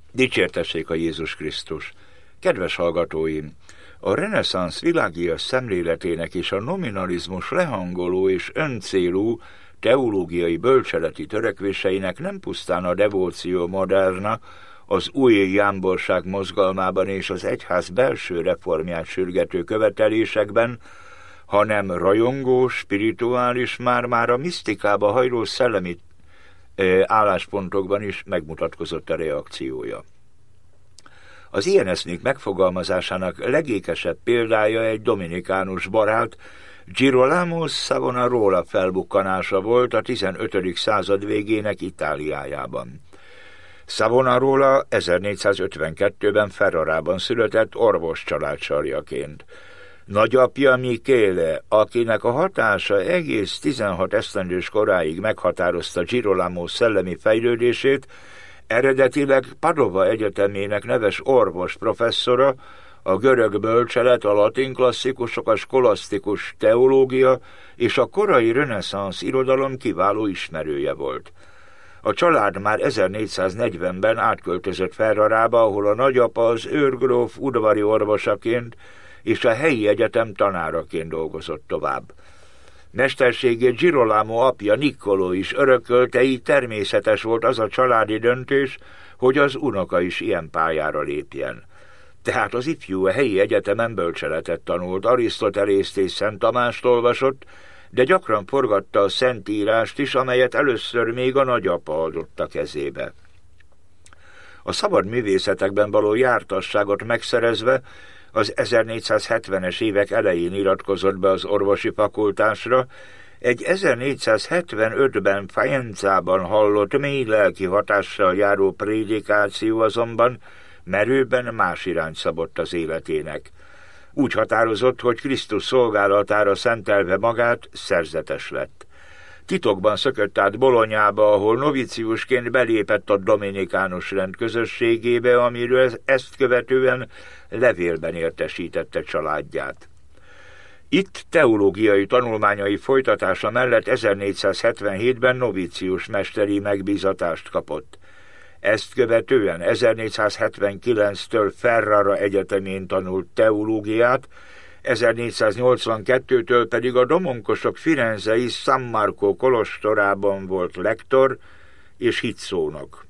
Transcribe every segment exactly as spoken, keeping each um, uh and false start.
Dicsértessék a Jézus Krisztus! Kedves hallgatóim! A reneszánsz világias szemléletének és a nominalizmus lehangoló és öncélú teológiai bölcseleti törekvéseinek nem pusztán a devóció moderna, az új jámborság mozgalmában és az egyház belső reformját sürgető követelésekben, hanem rajongó, spirituális, már-már a misztikába hajló szellemi álláspontokban is megmutatkozott a reakciója. Az ilyen eszmék megfogalmazásának legékesebb példája egy dominikánus barát, Girolamo Savonarola felbukkanása volt a tizenötödik század végének Itáliájában. Savonarola ezernégyszázötvenkettőben Ferrarában született orvos családsarjaként. Nagyapja Michele, akinek a hatása egész tizenhat esztendős koráig meghatározta Girolamo szellemi fejlődését, eredetileg Padova Egyetemének neves orvos professzora, a görög bölcselet, a latin klasszikusok, a skolasztikus teológia és a korai reneszánsz irodalom kiváló ismerője volt. A család már ezernégyszáznegyvenben átköltözött Ferrarába, ahol a nagyapa az őrgróf udvari orvosaként és a helyi egyetem tanáraként dolgozott tovább. Mesterségét Girolamo apja Niccolò is örökölte, így természetes volt az a családi döntés, hogy az unoka is ilyen pályára lépjen. Tehát az ifjú a helyi egyetemen bölcseletet tanult, Arisztotelészt és Szent Tamást olvasott, de gyakran forgatta a Szentírást is, amelyet először még a nagyapa adott a kezébe. A szabad művészetekben való jártasságot megszerezve az ezernégyszázhetvenes évek elején iratkozott be az orvosi fakultásra, egy ezernégyszázhetvenötben Fajenzában hallott mély lelki hatással járó prédikáció azonban merőben más irányt szabott az életének. Úgy határozott, hogy Krisztus szolgálatára szentelve magát, szerzetes lett. Titokban szökött át Bolonyába, ahol noviciusként belépett a dominikánus rend közösségébe, amiről ezt követően levélben értesítette családját. Itt teológiai tanulmányai folytatása mellett ezernégyszázhetvenhétben novicius mesteri megbízatást kapott. Ezt követően ezernégyszázhetvenkilenctől Ferrara Egyetemén tanult teológiát, ezernégyszáznyolcvankettőtől pedig a domonkosok firenzei San Marco kolostorában volt lektor és hitszónok.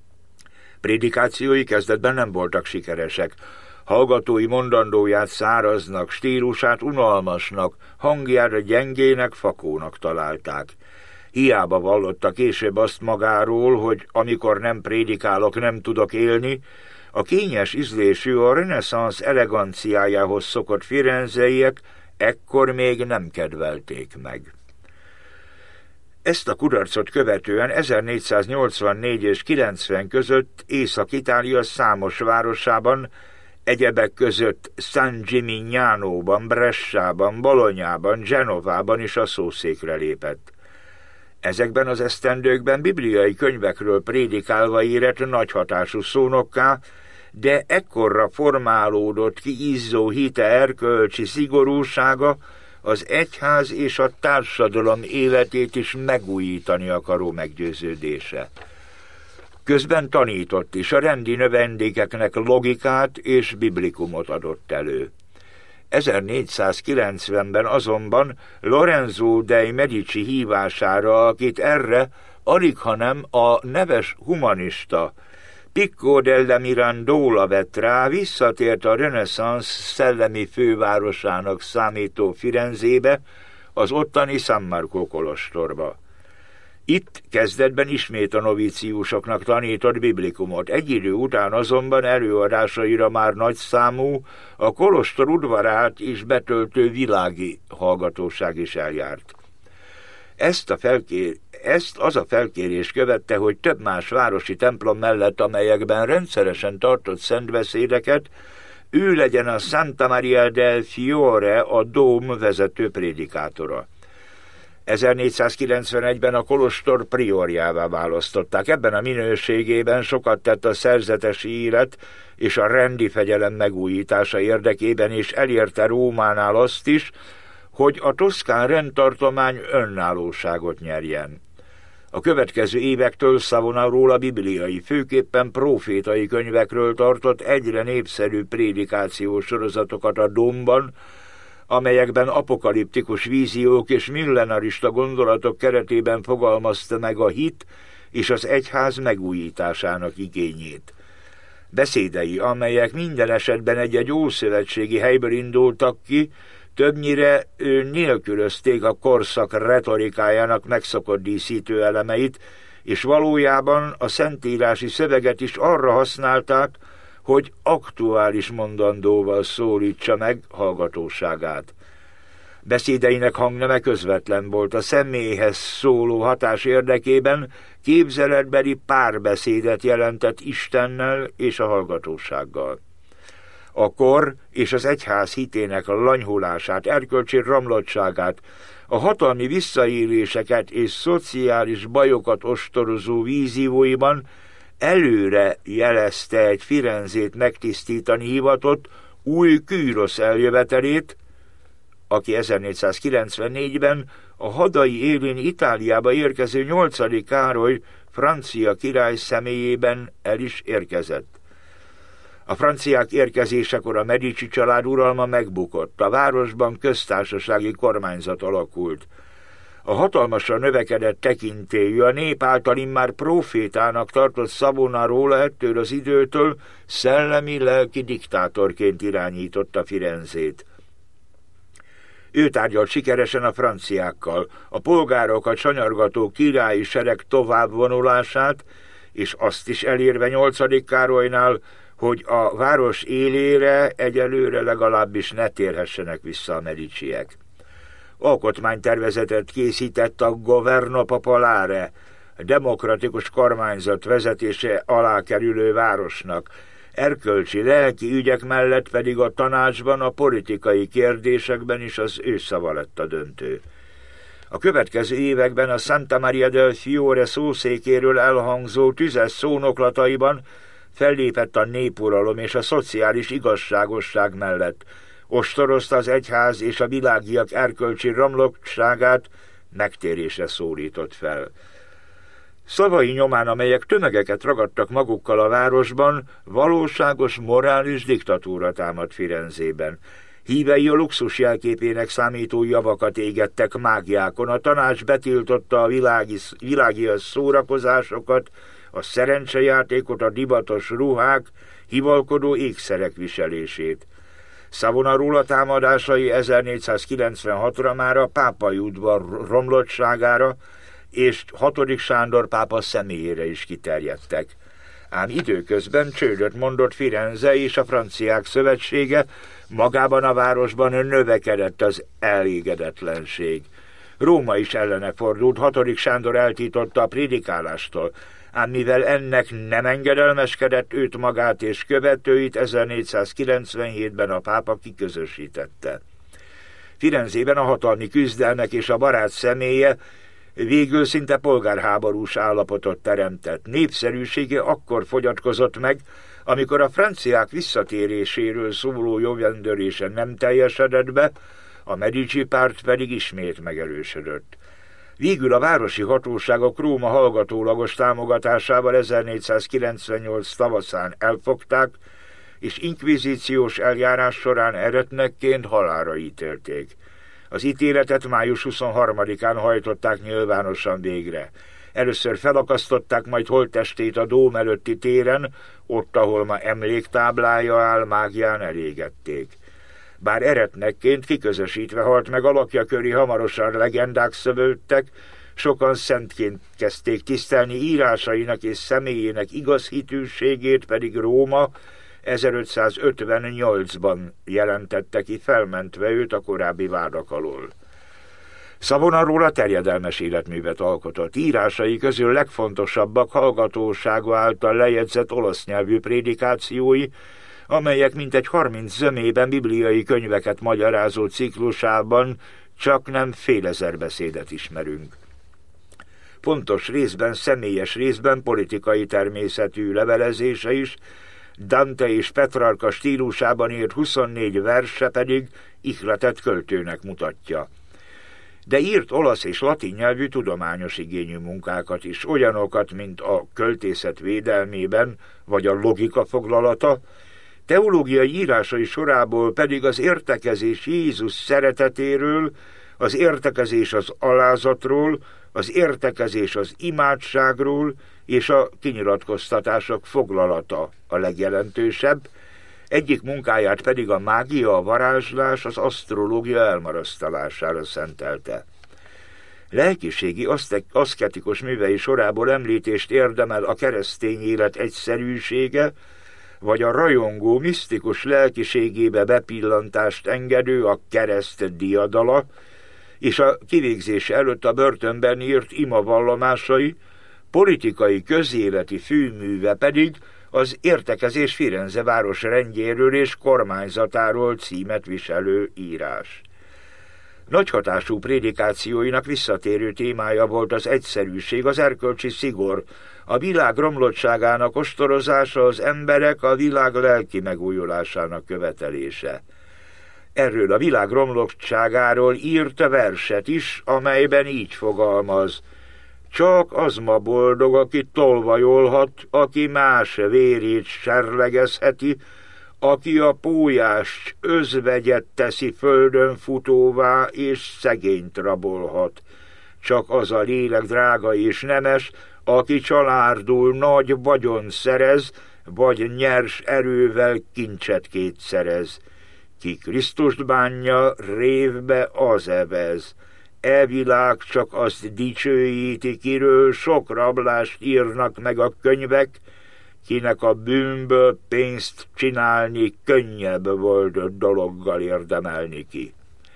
Prédikációi kezdetben nem voltak sikeresek. Hallgatói mondandóját száraznak, stílusát unalmasnak, hangját gyengének, fakónak találták. Hiába vallotta később azt magáról, hogy amikor nem prédikálok, nem tudok élni, a kényes ízlésű, a reneszánsz eleganciájához szokott firenzeiek ekkor még nem kedvelték meg. Ezt a kudarcot követően ezernégyszáznyolcvannégy és kilencven között Észak-Itália számos városában, egyebek között San Gimignánóban, Bressában, Bolonyában, Genovában is a szószékre lépett. Ezekben az esztendőkben bibliai könyvekről prédikálva érett nagy hatású szónokká, de ekkorra formálódott ki izzó hite, erkölcsi szigorúsága, az egyház és a társadalom életét is megújítani akaró meggyőződése. Közben tanított is, a rendi növendékeknek logikát és biblikumot adott elő. ezernégyszázkilencvenben azonban Lorenzo dei Medici hívására, akit erre alighanem a neves humanista Pico della Mirandola vett rá, visszatért a reneszánsz szellemi fővárosának számító Firenzébe, az ottani San Marco kolostorba. Itt kezdetben ismét a noviciusoknak tanított biblikumot, egy idő után azonban előadásaira már nagyszámú, a kolostor udvarát is betöltő világi hallgatóság is eljárt. Ezt, a felkér... Ezt az a felkérés követte, hogy több más városi templom mellett, amelyekben rendszeresen tartott szentbeszédeket, ő legyen a Santa Maria del Fiore, a dóm vezető prédikátora. ezernégyszázkilencvenegyben a kolostor priorjává választották. Ebben a minőségében sokat tett a szerzetesi élet és a rendi fegyelem megújítása érdekében, és elérte Rómánál azt is, hogy a toszkán rendtartomány önállóságot nyerjen. A következő évektől Savonarola bibliai, főképpen prófétai könyvekről tartott egyre népszerűbb prédikációs sorozatokat a Dómban, amelyekben apokaliptikus víziók és millenarista gondolatok keretében fogalmazta meg a hit és az egyház megújításának igényét. Beszédei, amelyek minden esetben egy-egy ószövetségi helyből indultak ki, többnyire nélkülözték a korszak retorikájának megszokott díszítő elemeit, és valójában a szentírási szöveget is arra használták, hogy aktuális mondandóval szólítsa meg hallgatóságát. Beszédeinek hangneme közvetlen volt, a személyhez szóló hatás érdekében képzeletbeli párbeszédet jelentett Istennel és a hallgatósággal. A kor és az egyház hitének a lanyhulását, erkölcsi romlottságát, a hatalmi visszaéléseket és szociális bajokat ostorozó vízióiban előre jelezte egy Firenzét megtisztítani hivatott új Kyrosz eljövetelét, aki ezernégyszázkilencvennégyben a hadai élén Itáliába érkező nyolcadik Károly francia király személyében el is érkezett. A franciák érkezésekor a Medici család uralma megbukott, a városban köztársasági kormányzat alakult. A hatalmasan növekedett tekintélyű, a nép által immár prófétának tartott Savonarola ettől az időtől szellemi-lelki diktátorként irányította Firenzét. Ő tárgyalt sikeresen a franciákkal, a polgárokat sanyargató királyi sereg továbbvonulását, és azt is elérve nyolcadik Károlynál, hogy a város élére egyelőre legalábbis ne térhessenek vissza a Mediciek. Alkotmánytervezetet készített a Governo Popolare, demokratikus kormányzat vezetése alá kerülő városnak, erkölcsi, lelki ügyek mellett pedig a tanácsban, a politikai kérdésekben is az ő szava lett a döntő. A következő években a Santa Maria del Fiore szószékéről elhangzó tüzes szónoklataiban fellépett a népuralom és a szociális igazságosság mellett, ostorozta az egyház és a világiak erkölcsi romlottságát, megtérésre szólított fel. Szavai nyomán, amelyek tömegeket ragadtak magukkal a városban, valóságos morális diktatúra támadt Firenzében. Hívei a luxus jelképének számító javakat égettek mágiákon, a tanács betiltotta a világi, világias szórakozásokat, a szerencsejátékot, a divatos ruhák, hivalkodó ékszerek viselését. Savonarola támadásai ezernégyszázkilencvenhatra már a pápai udvar romlottságára és hatodik Sándor pápa személyére is kiterjedtek. Ám időközben csődöt mondott Firenze és a franciák szövetsége, magában a városban növekedett az elégedetlenség. Róma is ellene fordult, hatodik Sándor eltította a prédikálástól, ám mivel ennek nem engedelmeskedett, őt magát és követőit ezernégyszázkilencvenhétben a pápa kiközösítette. Firenzében a hatalmi küzdelmek és a barát személye végül szinte polgárháborús állapotot teremtett. Népszerűsége akkor fogyatkozott meg, amikor a franciák visszatéréséről szóló jövendőlése nem teljesedett be, a Medici párt pedig ismét megerősödött. Végül a városi hatóságok Róma hallgatólagos támogatásával ezernégyszázkilencvennyolc tavaszán elfogták, és inkvizíciós eljárás során eretnekként halálra ítélték. Az ítéletet május huszonharmadikán hajtották nyilvánosan végre. Először felakasztották, majd holttestét a dóm előtti téren, ott, ahol ma emléktáblája áll, mágián elégették. Bár eretnekként kiközösítve halt meg, alakja köré hamarosan legendák szövődtek, sokan szentként kezdték tisztelni, írásainak és személyének igaz hitűségét pedig Róma ezerötszázötvennyolcban jelentette ki, felmentve őt a korábbi vádak alól. Savonarola terjedelmes életművet alkotott. Írásai közül legfontosabbak hallgatósága által lejegyzett olasz nyelvű prédikációi, amelyek mintegy harminc zömében bibliai könyveket magyarázó ciklusában csak nem félezer beszédet ismerünk. Pontos részben, személyes részben politikai természetű levelezése is, Dante és Petrarca stílusában írt huszonnégy verse pedig ihletett költőnek mutatja. de írt olasz és latin nyelvű tudományos igényű munkákat is, olyanokat, mint a költészet védelmében, vagy a logika foglalata, teológiai írásai sorából pedig az értekezés Jézus szeretetéről, az értekezés az alázatról, az értekezés az imádságról és a kinyilatkoztatások foglalata a legjelentősebb, egyik munkáját pedig a mágia, a varázslás, az asztrológia elmarasztalására szentelte. Lelkiségi, aszketikus művei sorából említést érdemel a keresztény élet egyszerűsége, vagy a rajongó, misztikus lelkiségébe bepillantást engedő a kereszt diadala, és a kivégzése előtt a börtönben írt imavallomásai, politikai közéleti főműve pedig az értekezés Firenze város rendjéről és kormányzatáról címet viselő írás. Nagy hatású prédikációinak visszatérő témája volt az egyszerűség, az erkölcsi szigor, a világ romlottságának ostorozása, az emberek a világ lelki megújulásának követelése. Erről a világ romlottságáról írt verset is, amelyben így fogalmaz: csak az ma boldog, aki tolvajolhat, aki más vérét serlegezheti, aki a pólyást özvegyet teszi földön futóvá, és szegényt rabolhat. Csak az a lélek drága és nemes, aki csalárdul nagy vagyon szerez, vagy nyers erővel kincsetkét szerez. Ki Krisztust bánja, révbe az evez. E világ csak azt dicsőíti, kiről sok rablást írnak meg a könyvek, kinek a bűnből pénzt csinálni könnyebb volt dologgal érdemelni ki.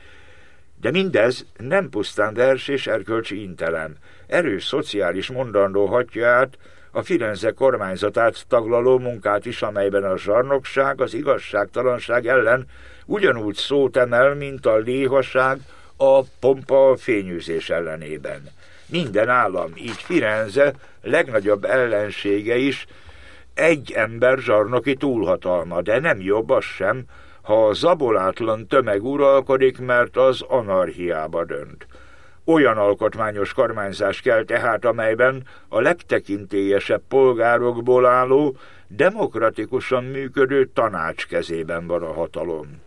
De mindez nem pusztán vers és erkölcsi intelem. Erős szociális mondandó hatja át a Firenze kormányzatát taglaló munkát is, amelyben a zsarnokság, az igazságtalanság ellen ugyanúgy szót emel, mint a léhaság, a pompa a fényűzés ellenében. Minden állam, így Firenze legnagyobb ellensége is egy ember zsarnoki túlhatalma, de nem jobb az sem, ha a zabolátlan tömeg uralkodik, mert az anarchiába dönt. Olyan alkotmányos kormányzás kell tehát, amelyben a legtekintélyesebb polgárokból álló, demokratikusan működő tanács kezében van a hatalom.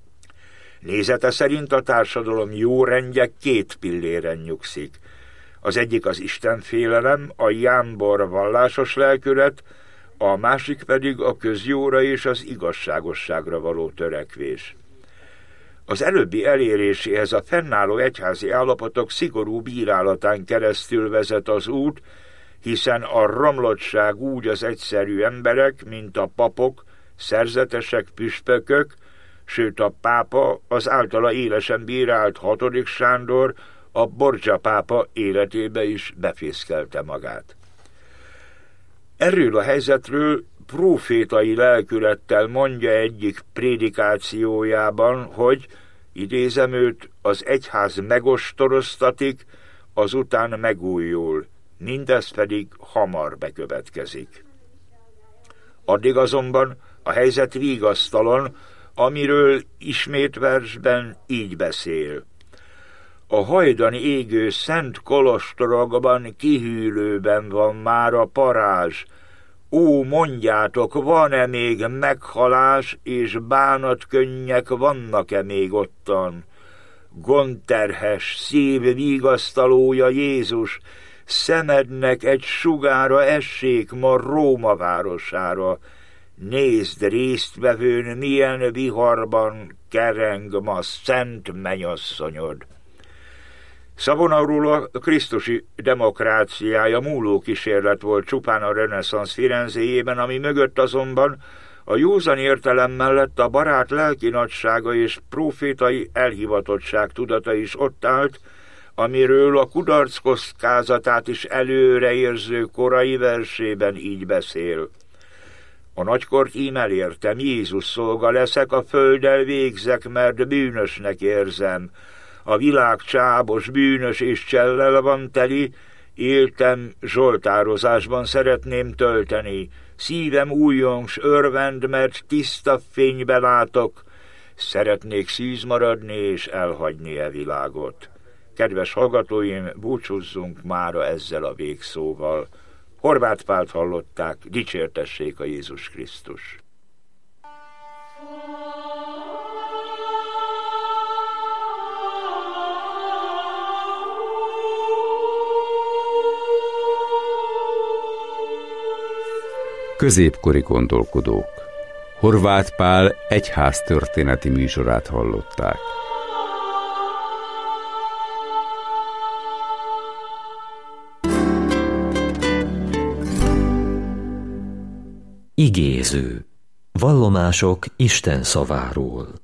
Nézete szerint a társadalom jó rendje két pilléren nyugszik. Az egyik az istenfélelem, a jámbor vallásos lelkület, a másik pedig a közjóra és az igazságosságra való törekvés. Az előbbi eléréséhez a fennálló egyházi állapotok szigorú bírálatán keresztül vezet az út, hiszen a romlottság úgy az egyszerű emberek, mint a papok, szerzetesek, püspökök, sőt a pápa, az általa élesen bírált hatodik Sándor, a Borgia pápa életébe is befészkelte magát. Erről a helyzetről prófétai lelkülettel mondja egyik prédikációjában, hogy, idézem őt, az egyház megostoroztatik, azután megújul, mindez pedig hamar bekövetkezik. Addig azonban a helyzet vigasztalan, amiről ismét versben így beszél. A hajdani égő szent kolostorokban, kihűlőben van már a parázs. Ó, mondjátok, van-e még meghalás, és bánatkönnyek vannak-e még ottan? Gondterhes, szív vigasztalója Jézus, szemednek egy sugára essék ma Róma városára. Nézd résztvevőn, milyen viharban kereng ma szent mennyasszonyod. Savonarola a krisztusi demokráciája múló kísérlet volt csupán a reneszánsz Firenzéjében, ami mögött azonban a józan értelem mellett a barát lelki nagysága és prófétai elhivatottság tudata is ott állt, amiről a kudarc kockázatát is előreérző korai versében így beszél. A nagykort ím elértem, Jézus szolga leszek, a földdel végzek, mert bűnösnek érzem. A világ csábos, bűnös és csellel van teli, éltem, zsoltározásban szeretném tölteni. Szívem újjong, s örvend, mert tiszta fénybe látok. Szeretnék szűz maradni és elhagyni e világot. Kedves hallgatóim, búcsúzzunk mára ezzel a végszóval. Horváth Pált hallották, dicsértessék a Jézus Krisztus. Középkori gondolkodók. Horváth Pál egyháztörténeti műsorát hallották. Igéző. Vallomások Isten szaváról.